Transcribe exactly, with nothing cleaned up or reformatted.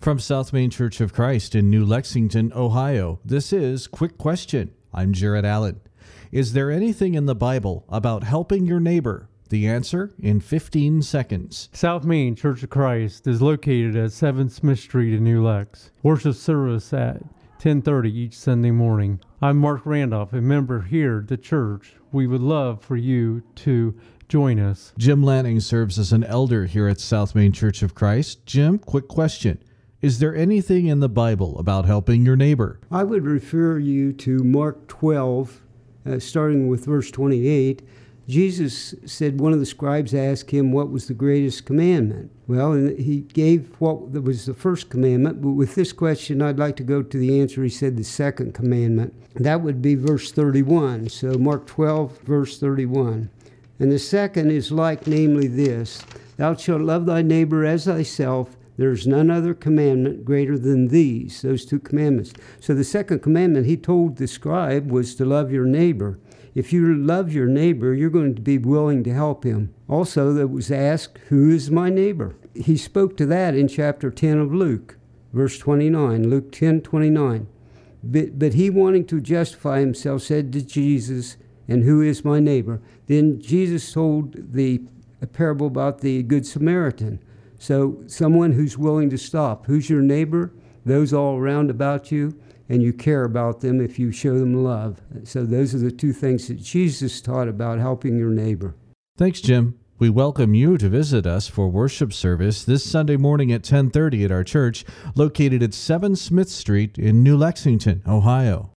From South Main Church of Christ in New Lexington, Ohio, this is Quick Question. I'm Jared Allen. Is there anything in the Bible about helping your neighbor? The answer in fifteen seconds. South Main Church of Christ is located at seven Smith Street in New Lex. Worship service at ten thirty each Sunday morning. I'm Mark Randolph, a member here at the church. We would love for you to join us. Jim Lanning serves as an elder here at South Main Church of Christ. Jim, quick question. Is there anything in the Bible about helping your neighbor? I would refer you to Mark twelve, uh, starting with verse twenty-eight. Jesus said one of the scribes asked him what was the greatest commandment. Well, and he gave what was the first commandment, but with this question, I'd like to go to the answer. He said the second commandment. That would be verse thirty-one. So Mark twelve, verse thirty-one. And the second is like, namely this: Thou shalt love thy neighbor as thyself. There's none other commandment greater than these, those two commandments. So the second commandment he told the scribe was to love your neighbor. If you love your neighbor, you're going to be willing to help him. Also, that was asked, who is my neighbor? He spoke to that in chapter ten of Luke, verse twenty-nine, Luke ten, twenty-nine. But, but he, wanting to justify himself, said to Jesus, and who is my neighbor? Then Jesus told the a parable about the Good Samaritan. So someone who's willing to stop. Who's your neighbor? Those all around about you, and you care about them if you show them love. So those are the two things that Jesus taught about helping your neighbor. Thanks, Jim. We welcome you to visit us for worship service this Sunday morning at ten thirty at our church, located at seven Smith Street in New Lexington, Ohio.